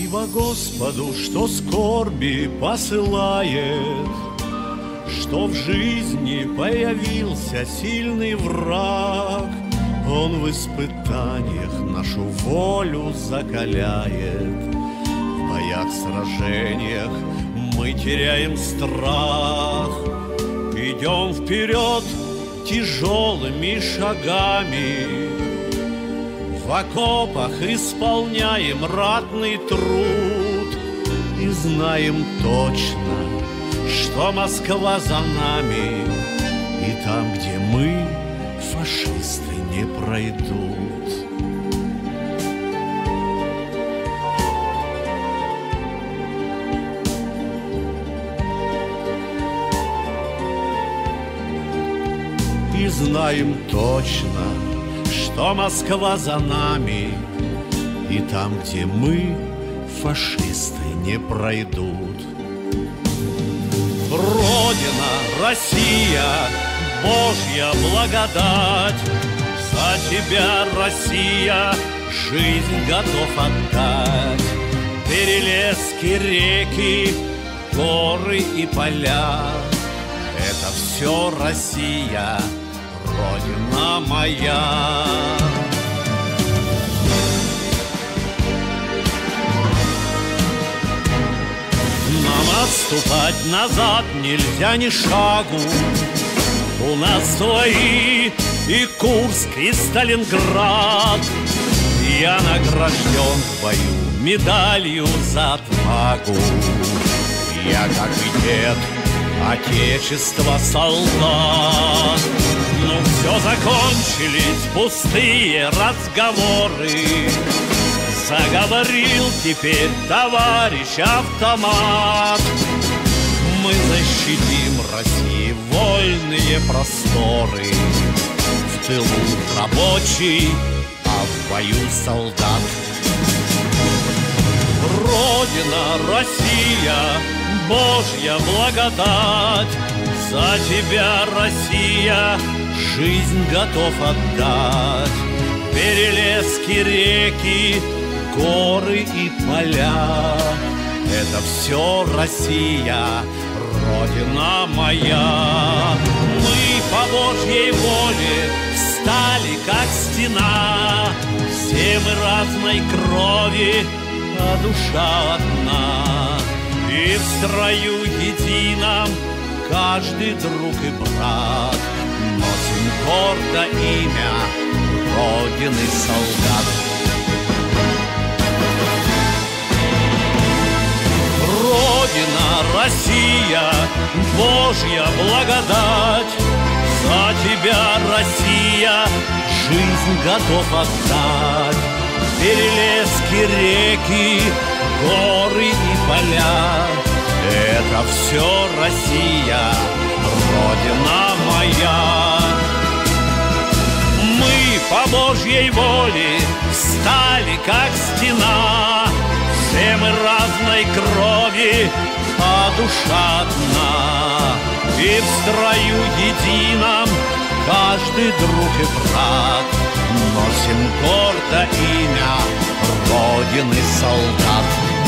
Спасибо Господу, что скорби посылает, что в жизни появился сильный враг. Он в испытаниях нашу волю закаляет. В боях, сражениях мы теряем страх. Идем вперед тяжелыми шагами, в окопах исполняем ратный труд и знаем точно, что Москва за нами, и там, где мы, фашисты не пройдут. И знаем точно, что Москва за нами, и там, где мы, фашисты не пройдут. Родина, Россия, Божья благодать, за тебя, Россия, жизнь готов отдать. Перелески, реки, горы и поля — это все Россия, Родина моя. Нам отступать назад нельзя ни шагу. У нас свои и Курск, и Сталинград. Я награжден в бою медалью за отвагу. Я, как и дед, Отечество солдат. Ну все, закончились пустые разговоры. Заговорил теперь товарищ автомат. Мы защитим России вольные просторы. В тылу рабочий, а в бою солдат. Родина, Россия, Божья благодать, за тебя, Россия, жизнь готов отдать. Перелески, реки, горы и поля — это все Россия, Родина моя. Мы по Божьей воле встали, как стена. Все мы разной крови, а душа одна. И в строю едином каждый друг и брат. Носим гордо имя Родины солдат. Родина, Россия, Божья благодать, за тебя, Россия, жизнь готов отдать. Перелески, реки, горы и поля — это все Россия, Родина моя. Мы по Божьей воле встали, как стена. Все мы разной крови, а душа одна. И в строю едином каждый друг и брат. Носим гордо имя Родины солдат.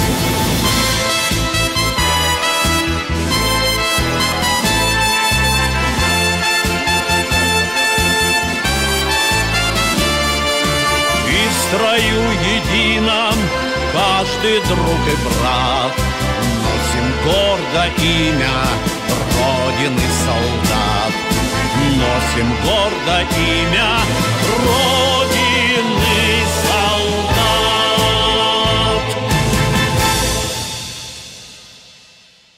И в строю едином каждый друг и брат. Носим гордо имя Родины солдат. Носим гордо имя Родины.